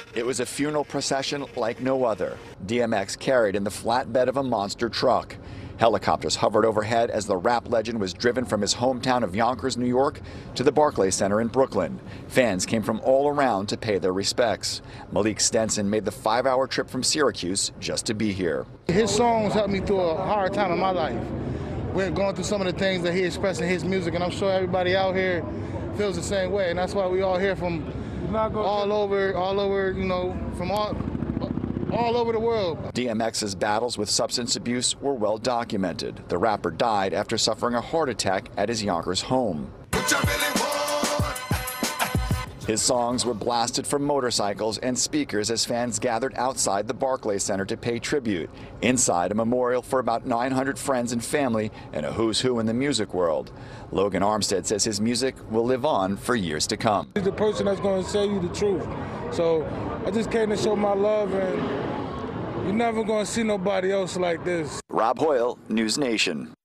It was a funeral procession like no other. DMX carried in the flatbed of a monster truck. Helicopters hovered overhead as the rap legend was driven from his hometown of Yonkers, New York, to the Barclays Center in Brooklyn. Fans came from all around to pay their respects. Malik Stenson made the 5-hour trip from Syracuse just to be here. His songs helped me through a hard time in my life. We're going through some of the things that he expressed in his music, and I'm sure everybody out here feels the same way, and that's why we all hear from all over, you know, from all over the world. DMX's battles with substance abuse were well documented. The rapper died after suffering a heart attack at his Yonkers home. His songs were blasted from motorcycles and speakers as fans gathered outside the Barclays Center to pay tribute. Inside, a memorial for about 900 friends and family and a who's who in the music world. Logan Armstead says his music will live on for years to come. He's the person that's going to tell you the truth. So I just came to show my love, and you're never going to see nobody else like this. Rob Hoyle, News Nation.